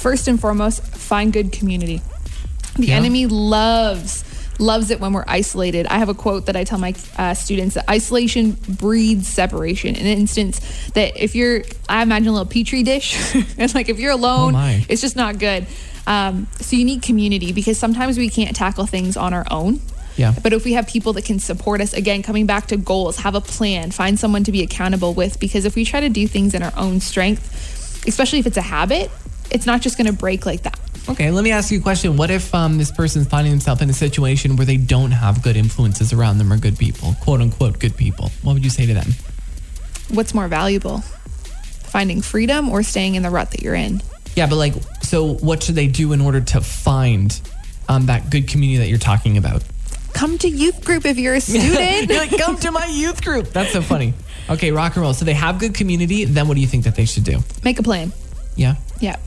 First and foremost, find good community. The enemy loves it when we're isolated. I have a quote that I tell my students that isolation breeds separation. In an instance that I imagine a little petri dish, and like if you're alone, it's just not good. So you need community, because sometimes we can't tackle things on our own. Yeah. But if we have people that can support us, again, coming back to goals, have a plan, find someone to be accountable with, because if we try to do things in our own strength, especially if it's a habit, it's not just going to break like that. Okay, let me ask you a question. What if this person's finding themselves in a situation where they don't have good influences around them or good people, quote unquote good people? What would you say to them? What's more valuable? Finding freedom or staying in the rut that you're in? Yeah, but so what should they do in order to find that good community that you're talking about? Come to youth group if you're a student. You're like, come to my youth group. That's so funny. Okay, rock and roll. So they have good community. Then what do you think that they should do? Make a plan. Yeah? Yeah.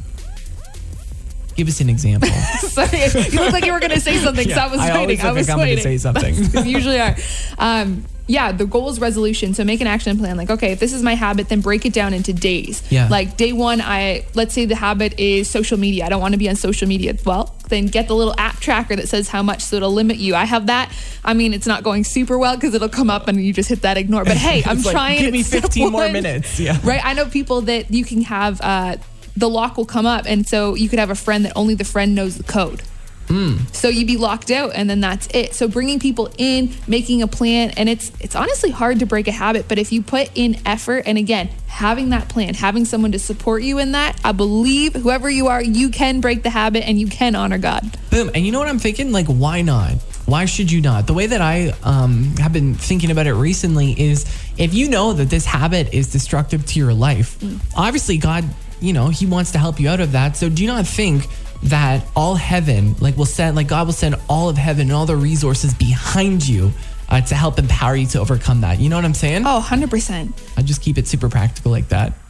Give us an example. Sorry, you looked like you were going to say something, so I was waiting. I was I'm waiting. going to say something. You usually are. The goal is resolution. So make an action plan. Like, okay, if this is my habit, then break it down into days. Yeah. Like day one, let's say the habit is social media. I don't want to be on social media. Well, then get the little app tracker that says how much, so it'll limit you. I have that. I mean, it's not going super well because it'll come up and you just hit that ignore. But hey, I'm trying. Give me 15 more minutes. Yeah. Right. I know people that you can have, the lock will come up. And so you could have a friend that only the friend knows the code. So you'd be locked out, and then that's it. So bringing people in, making a plan, and it's honestly hard to break a habit, but if you put in effort, and again, having that plan, having someone to support you in that, I believe whoever you are, you can break the habit and you can honor God. Boom. And you know what I'm thinking? Like, why not? Why should you not? The way that I have been thinking about it recently is, if you know that this habit is destructive to your life, obviously God, he wants to help you out of that. So do you not think that all heaven, God will send all of heaven and all the resources behind you to help empower you to overcome that? You know what I'm saying? Oh, 100%. I just keep it super practical like that.